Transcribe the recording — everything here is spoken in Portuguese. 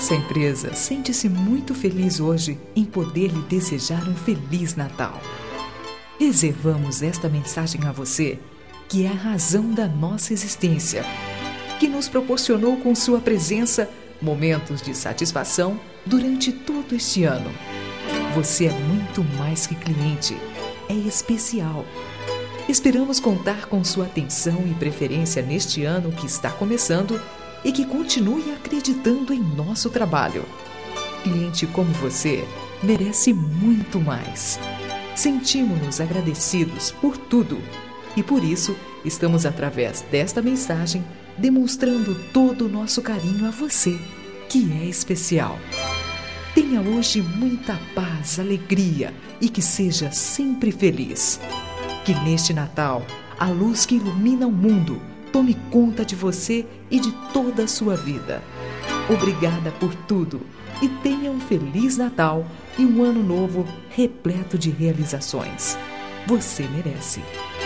Nossa empresa sente-se muito feliz hoje em poder lhe desejar um Feliz Natal. Reservamos esta mensagem a você, que é a razão da nossa existência, que nos proporcionou com sua presença momentos de satisfação durante todo este ano. Você é muito mais que cliente, é especial. Esperamos contar com sua atenção e preferência neste ano que está começando e que continue acreditando em nosso trabalho. Cliente como você merece muito mais. Sentimos-nos agradecidos por tudo e por isso estamos, através desta mensagem, demonstrando todo o nosso carinho a você, que é especial. Tenha hoje muita paz, alegria e que seja sempre feliz. Que neste Natal, a luz que ilumina o mundo tome conta de você e de toda a sua vida. Obrigada por tudo e tenha um Feliz Natal e um ano novo repleto de realizações. Você merece.